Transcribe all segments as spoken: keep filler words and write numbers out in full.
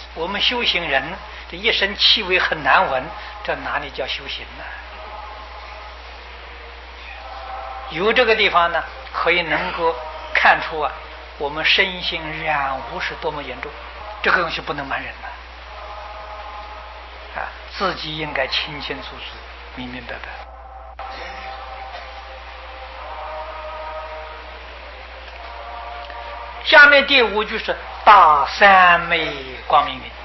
我们修行人这一身气味很难闻，这哪里叫修行呢？有这个地方呢，可以能够看出啊，我们身心染污是多么严重。这个东西不能瞒人的啊，自己应该清清楚楚、明明白白。下面第五句是大三昧光明云。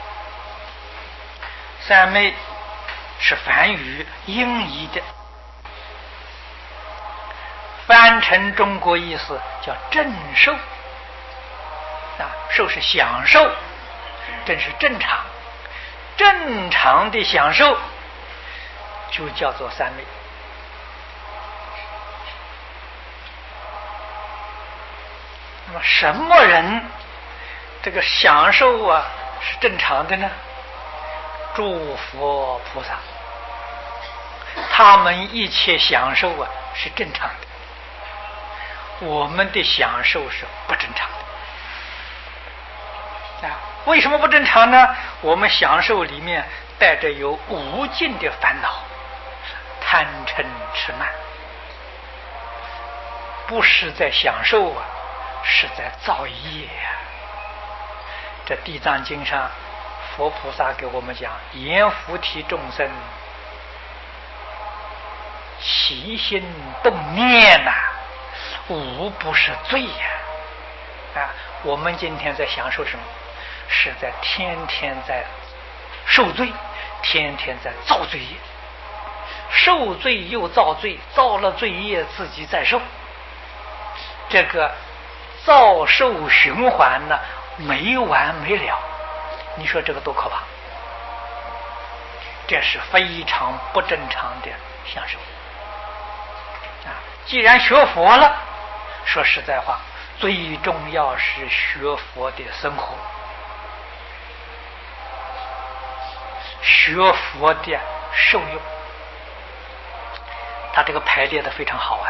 三昧是梵语音译的，翻成中国意思叫正受啊，受是享受，正是正常，正常的享受就叫做三昧。那么什么人这个享受啊是正常的呢？诸佛菩萨，他们一切享受啊是正常的，我们的享受是不正常的啊。为什么不正常呢？我们享受里面带着有无尽的烦恼，贪嗔痴慢，不是在享受啊，是在造业啊。这地藏经上佛菩萨给我们讲，阎浮提众生起心动念呐、啊，无不是罪呀！啊，我们今天在享受什么？是在天天在受罪，天天在造罪业，受罪又造罪，造了罪业自己再受，这个造受循环呢，没完没了。你说这个多可怕！这是非常不正常的享受啊！既然学佛了，说实在话，最重要是学佛的生活，学佛的受用。他这个排列的非常好啊！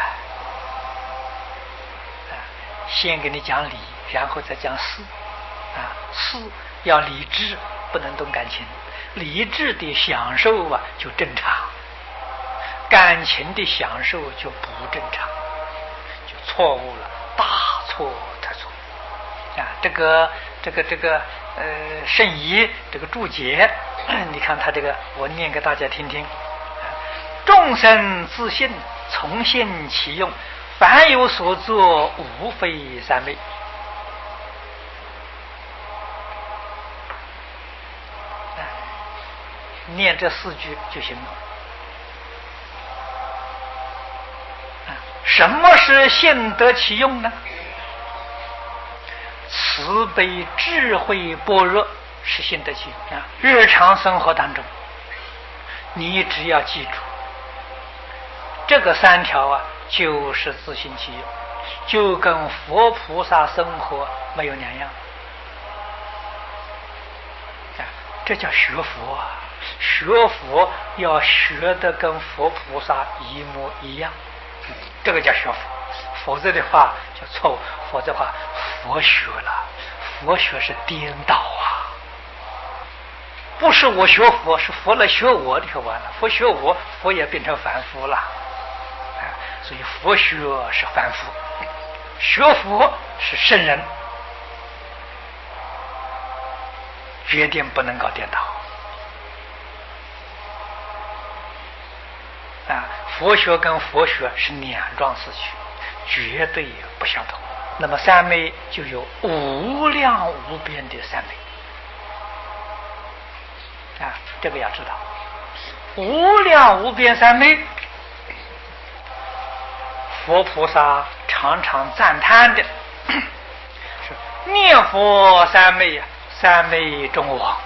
啊，先给你讲理，然后再讲事啊，事要理智，不能动感情。理智的享受啊就正常，感情的享受就不正常，就错误了，大错特错啊！这个这个这个呃，圣仪这个注解，你看他这个，我念给大家听听。众生自性从心起用，凡有所作，无非三昧。念这四句就行了。什么是性得其用呢？慈悲智慧般若是性得其用啊！日常生活当中，你只要记住这个三条啊，就是自性其用，就跟佛菩萨生活没有两样啊！这叫学佛啊！学佛要学的跟佛菩萨一模一样，这个叫学佛。否则的话就错误，否则的话佛学了，佛学是颠倒啊！不是我学佛，是佛来学我，就完了。佛学我，佛也变成凡夫了。所以佛学是凡夫，学佛是圣人，决定不能搞颠倒啊！佛学跟佛学是两桩事情，绝对不相同。那么三昧就有无量无边的三昧啊，这个要知道。无量无边三昧，佛菩萨常常赞叹的是念佛三昧啊，三昧中王。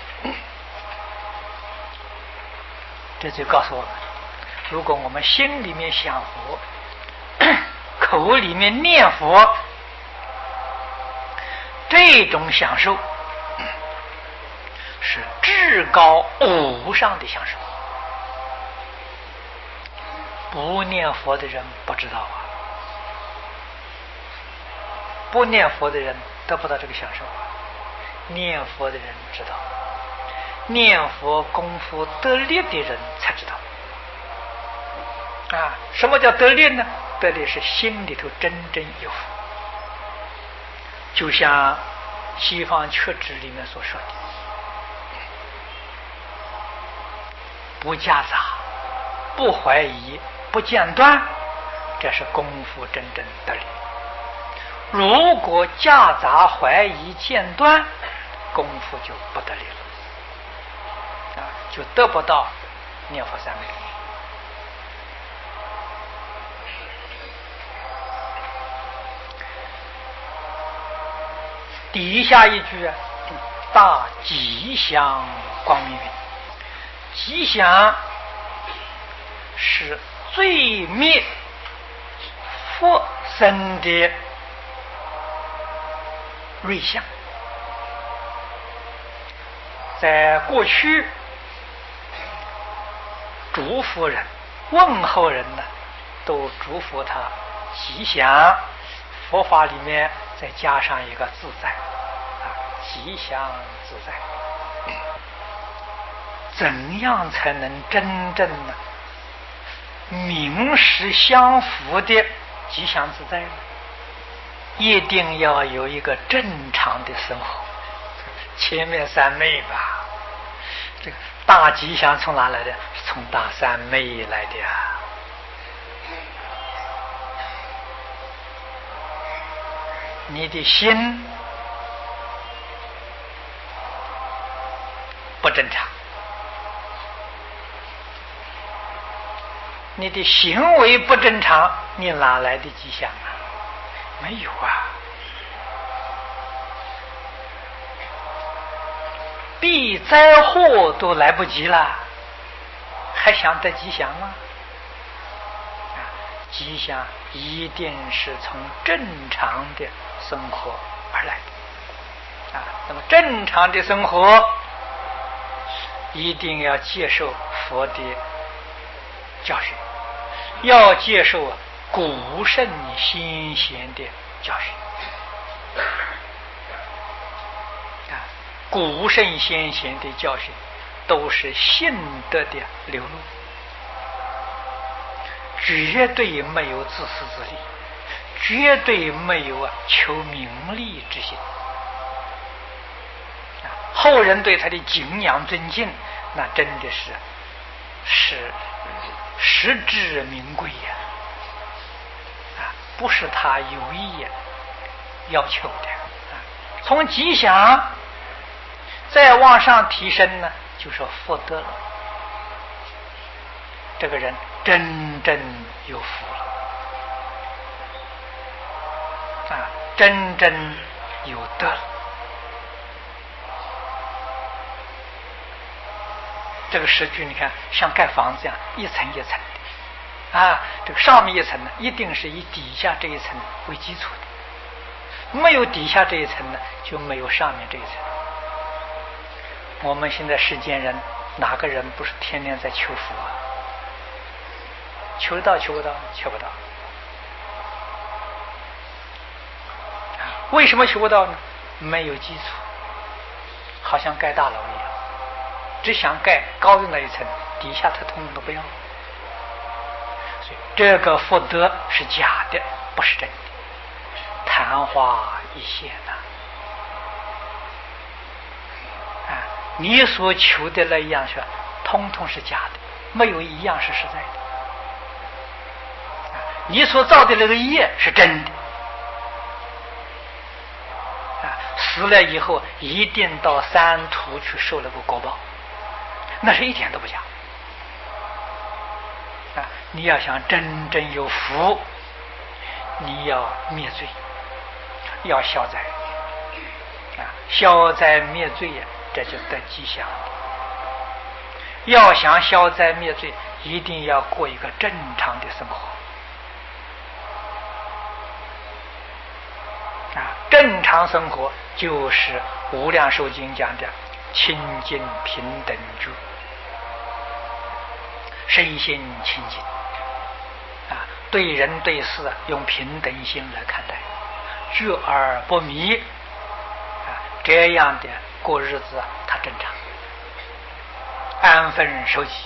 这就告诉我们，如果我们心里面想佛，口里面念佛，这种享受是至高无上的享受。不念佛的人不知道啊，不念佛的人得不到这个享受啊。 念佛的人知道，念佛功夫得力的人才知道。啊，什么叫得力呢？得力是心里头真正有福，就像西方缺指里面所说的，不夹杂，不怀疑，不间断，这是功夫真正得力。如果夹杂怀疑间断，功夫就不得力了，啊，就得不到念佛三昧。底下一句啊，大吉祥光明云，吉祥是最灭佛身的瑞相。在过去祝福人问候人呢，都祝福他吉祥，佛法里面再加上一个自在啊，吉祥自在。怎样才能真正呢名实相符的吉祥自在呢？一定要有一个正常的生活。前面三昧吧，这个大吉祥从哪来的？是从大三昧来的呀。你的心不正常，你的行为不正常，你哪来的吉祥啊？没有啊！避灾祸都来不及了，还想得吉祥吗？啊，吉祥一定是从正常的生活而来的啊。那么正常的生活一定要接受佛的教训，要接受古圣先贤的教训啊，古圣先贤的教训都是信德的流露，绝对没有自私自利，绝对没有啊求名利之心啊。后人对他的敬仰尊敬，那真的是是实至名归呀！啊，不是他有意要求的啊。从吉祥再往上提升呢，就说福德了。这个人真正有福了啊，真正有德了。这个石具你看像盖房子一样，一层一层的啊，这个上面一层呢一定是以底下这一层为基础的，没有底下这一层呢就没有上面这一层。我们现在世间人哪个人不是天天在求福啊？求得到求不到？求不到啊！为什么求不到呢？没有基础，好像盖大楼一样，只想盖高的那一层，底下他通通都不要。所以这个福德是假的，不是真的，昙花一现呐！啊，你所求的那一样是，通通是假的，没有一样是实在的。啊，你所造的那个业是真的。啊，死了以后一定到三途去受了个果报。那是一点都不假啊！你要想真正有福，你要灭罪，要消灾啊！消灾灭罪呀，这就得吉祥。要想消灾灭罪，一定要过一个正常的生活啊！正常生活就是《无量寿经》讲的清净平等觉。身心清净啊，对人对事用平等心来看待，觉而不迷啊， 这样的过日子啊，他正常，安分守己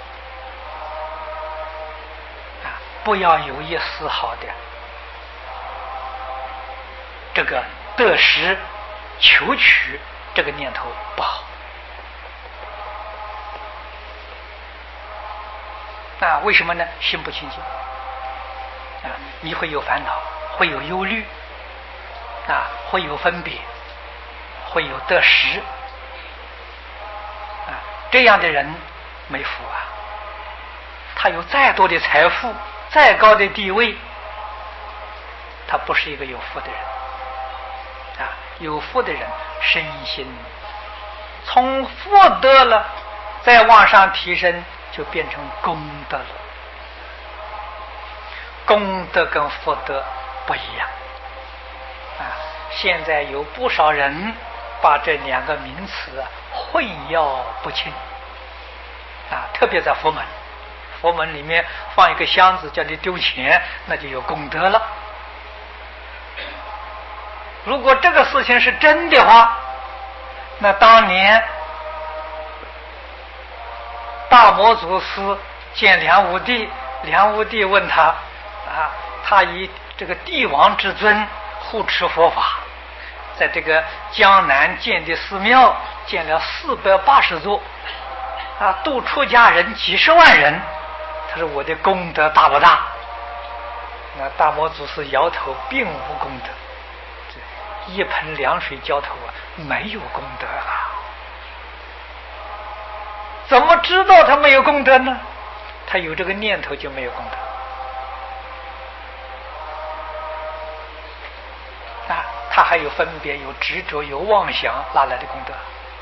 啊，不要有一丝毫的这个得失求取这个念头不好。啊，为什么呢？心不清净啊，你会有烦恼，会有忧虑啊，会有分别，会有得失啊，这样的人没福啊。他有再多的财富，再高的地位，他不是一个有福的人啊。有福的人身心从福德了，再往上提升，就变成功德了。功德跟福德不一样啊！现在有不少人把这两个名词混淆不清啊，特别在佛门，佛门里面放一个箱子叫你丢钱，那就有功德了。如果这个事情是真的话，那当年大摩祖师见梁武帝，梁武帝问他啊，他以这个帝王之尊护持佛法，在这个江南建的寺庙建了四百八十座啊，度出家人几十万人。他说我的功德大不大？那大摩祖师摇头，并无功德。一盆凉水浇头啊，没有功德啊！怎么知道他没有功德呢？他有这个念头就没有功德啊！他还有分别、有执着、有妄想，哪来的功德？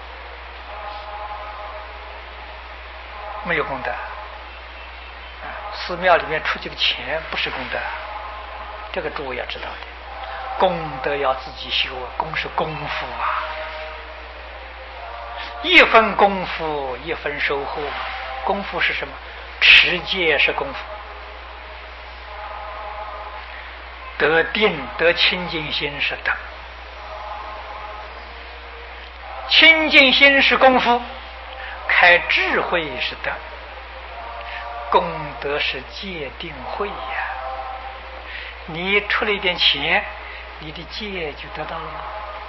没有功德啊！寺庙里面出去的钱不是功德，这个诸位要知道的。功德要自己修啊，功是功夫啊，一分功夫一分收获。功夫是什么？持戒是功夫，得定得清净心是德，清净心是功夫，开智慧是德，功德是戒定慧呀。你出了一点钱，你的戒就得到了吗？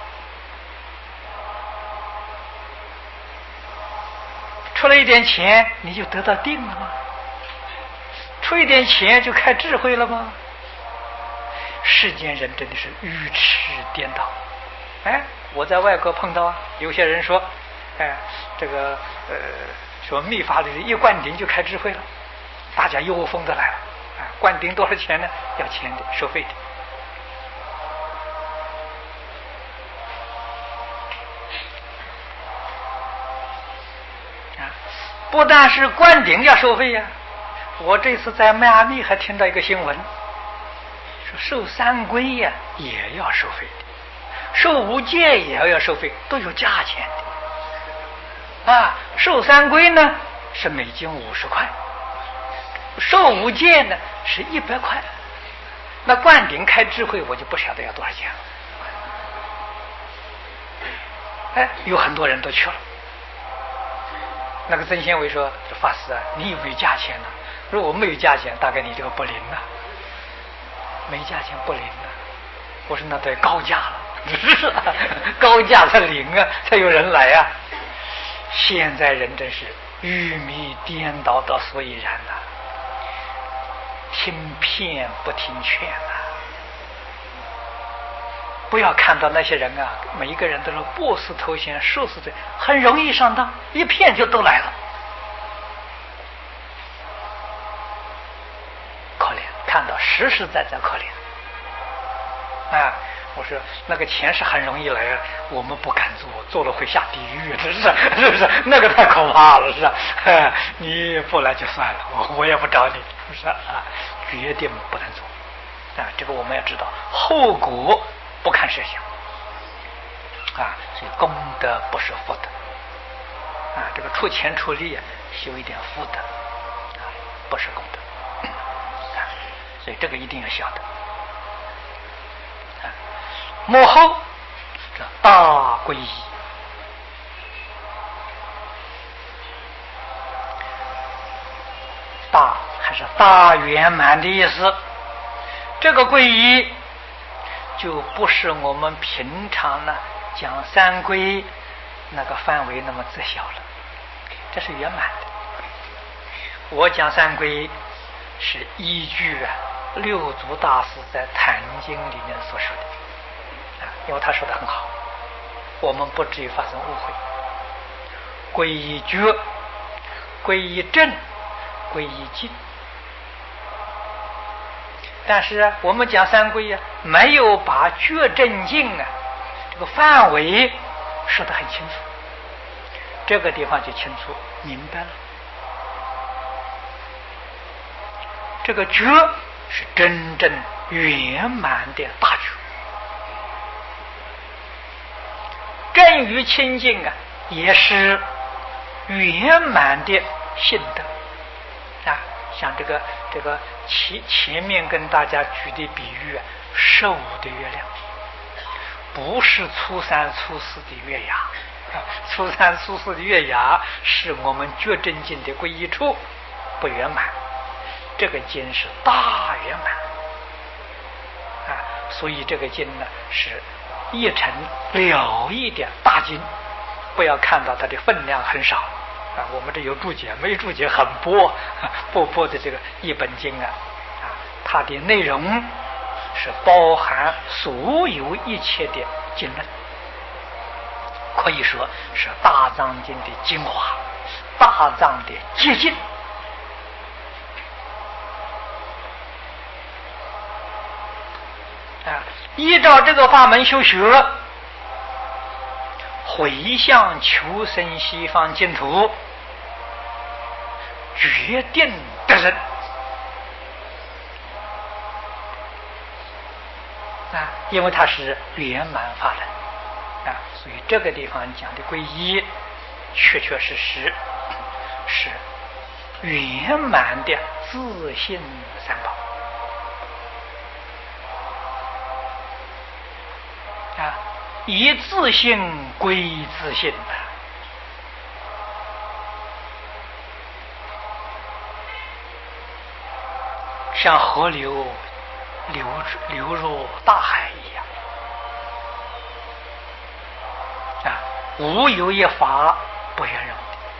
出了一点钱，你就得到定了吗？出一点钱就开智慧了吗？世间人真的是愚痴颠倒。哎，我在外国碰到啊，有些人说，哎，这个呃，说密法里一灌顶就开智慧了，大家一窝蜂的来了。啊，灌顶多少钱呢？要钱的，收费的。不但是灌顶要收费呀、啊，我这次在迈阿密还听到一个新闻，说受三皈呀、啊、也要收费的，受五戒也要要收费，都有价钱的。啊，受三皈呢是美金五十块，受五戒呢是一百块，那灌顶开智慧我就不晓得要多少钱了。哎，有很多人都去了。那个曾先伟说：“法师啊，你有没有价钱呢？如果没有价钱，大概你这个不灵啊。没价钱不灵啊。”我说：“那得高价了，是啊，高价才灵啊，才有人来啊。”现在人真是愚迷颠倒到所以然呐、啊，听骗不听劝呐、啊。不要看到那些人啊，每一个人都是波斯头衔、数十岁，很容易上当，一骗就都来了。可怜，看到实实在在可怜。啊，我说那个钱是很容易来啊，我们不敢做，做了会下地狱，是不是？是不是？那个太可怕了，是吧？啊、你不来就算了，我我也不找你，是不是啊？决定不能做。啊，这个我们要知道后果。不看设想啊，所以功德不是福德啊，这个出钱出力啊，修一点福德啊，不是功德啊，所以这个一定要晓得啊。幕后这大皈依。大还是大圆满的意思。这个皈依就不是我们平常呢讲三皈那个范围那么窄小了，这是圆满的。我讲三皈是依据啊六祖大师在《坛经》里面所说的啊，因为他说的很好，我们不至于发生误会。皈依觉、皈依正、皈依净。但是啊，我们讲三皈啊，没有把觉正净啊这个范围说得很清楚，这个地方就清楚明白了。这个觉是真正圆满的大觉，正与清净啊，也是圆满的性德啊。像这个这个前前面跟大家举的比喻啊，十五的月亮，不是初三初四的月牙啊，初三初四的月牙是我们觉正境的皈依处不圆满，这个经是大圆满啊，所以这个经呢是一成了义的大经，不要看到它的分量很少啊，我们这有注解，没注解很薄薄薄的这个一本经啊，啊，它的内容是包含所有一切的经论，可以说是大藏经的精华，大藏的结晶啊。依照这个法门修学，回向求生西方净土，决定得人啊，因为它是圆满法门啊，所以这个地方讲的皈依，确确实实是圆满的自性三宝啊，以自性归自性的。像河流流流入大海一样啊，无有一法不圆融的，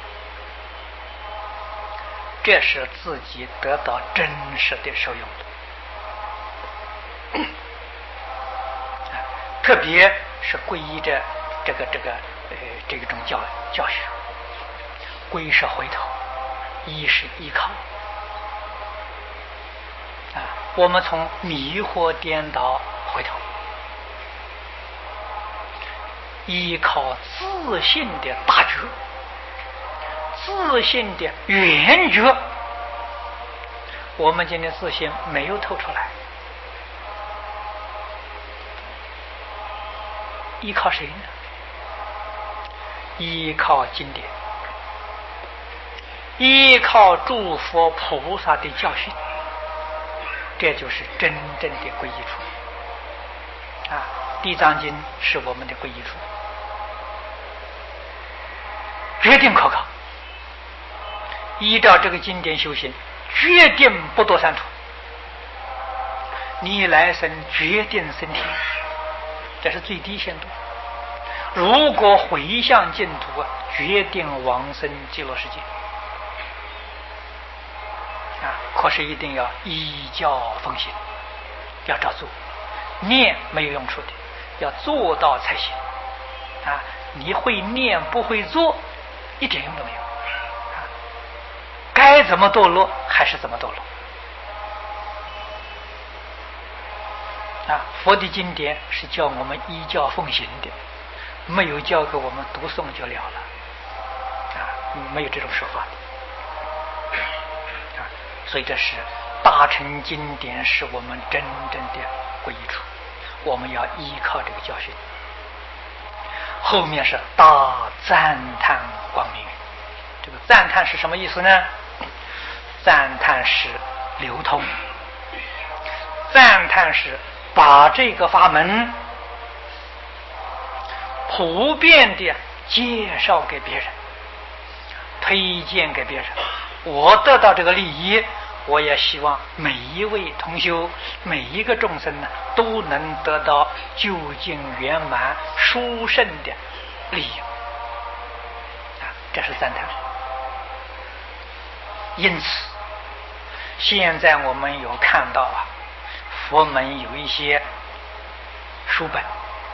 这是自己得到真实的受用的。啊，特别是皈依着这个这个呃这种教教学，皈是回头，依是依靠。啊，我们从迷惑颠倒回头，依靠自信的大觉，自信的圆觉。我们今天自信没有透出来，依靠谁呢？依靠经典，依靠诸佛菩萨的教训，这就是真正的皈依处啊！地藏经是我们的皈依处，决定可靠。依照这个经典修行，决定不堕三途。你来生决定升天，这是最低限度。如果回向净土啊，决定往生极乐世界啊！可是一定要依教奉行，要照做。念没有用处的，要做到才行啊！你会念不会做，一点用都没有啊！该怎么堕落还是怎么堕落啊！佛的经典是叫我们依教奉行的，没有教给我们读诵就了了啊！没有这种说法的啊！所以这是大乘经典是我们真正的皈依处，我们要依靠这个教训。后面是大赞叹光明，这个赞叹是什么意思呢？赞叹是流通，赞叹是把这个法门普遍的介绍给别人，推荐给别人。我得到这个利益，我也希望每一位同修，每一个众生呢，都能得到究竟圆满殊胜的利益啊，这是赞叹。因此现在我们有看到啊，佛门有一些书本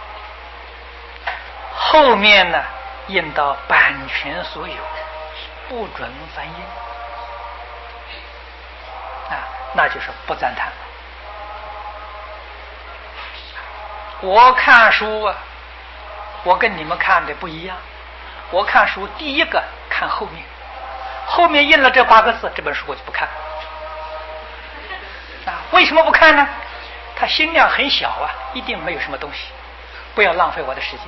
后面呢印到版权所有，不准翻印啊，那就是不赞叹。我看书啊，我跟你们看的不一样，我看书第一个看后面，后面印了这八个字，这本书我就不看啊。为什么不看呢？它心量很小啊，一定没有什么东西，不要浪费我的时间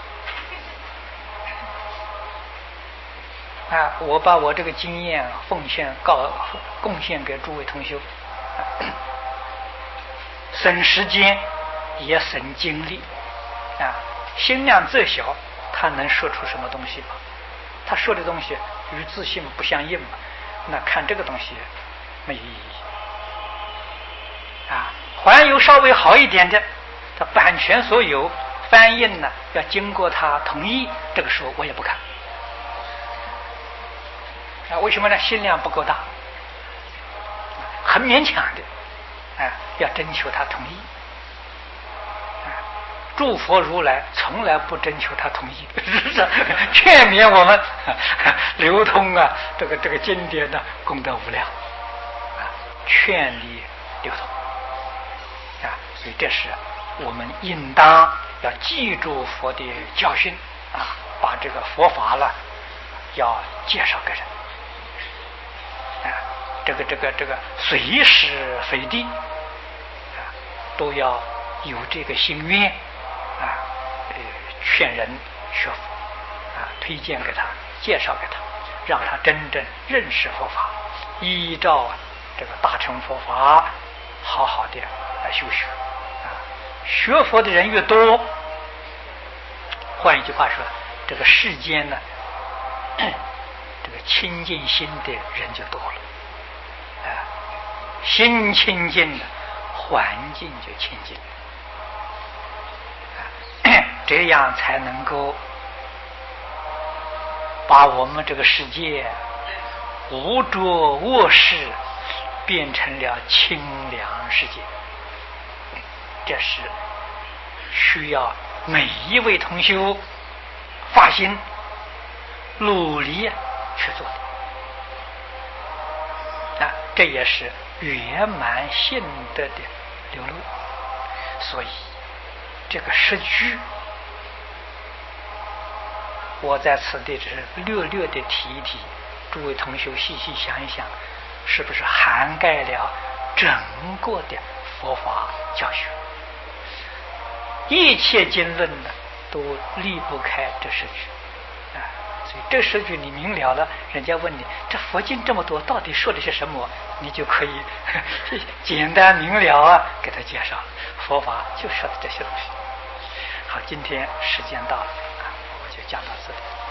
啊！我把我这个经验奉献告贡献给诸位同修，省时间也省精力啊！心量再小，他能说出什么东西吗？他说的东西与自信不相应嘛，那看这个东西没意义啊。还有稍微好一点的，他版权所有，翻印呢要经过他同意，这个时候我也不看啊。为什么呢？心量不够大，很勉强的，啊，要征求他同意。啊，诸佛如来从来不征求他同意，劝勉我们流通啊，这个这个经典的功德无量啊，劝你流通啊，所以这是我们应当要记住佛的教训啊，把这个佛法了要介绍给人啊，这个这个这个随时随地啊都要有这个心愿啊，呃，劝人学佛啊，推荐给他，介绍给他，让他真正认识佛法，依照这个大乘佛法好好的来修学啊。学佛的人越多，换一句话说，这个世间呢，这个清净心的人就多了啊，心清净了，环境就清净啊，这样才能够把我们这个世界污浊恶世变成了清凉世界。这是需要每一位同修发心努力去做的啊，这也是圆满性德的流露。所以这个十句我在此地只是略略的提一提，诸位同修细细想一想，是不是涵盖了整个的佛法教学？一切经论呢都离不开这十句啊，所以这十句你明了了，人家问你这佛经这么多，到底说的是什么，你就可以简单明了啊给他介绍了。佛法就说的这些东西。好，今天时间到了啊，我就讲到这里。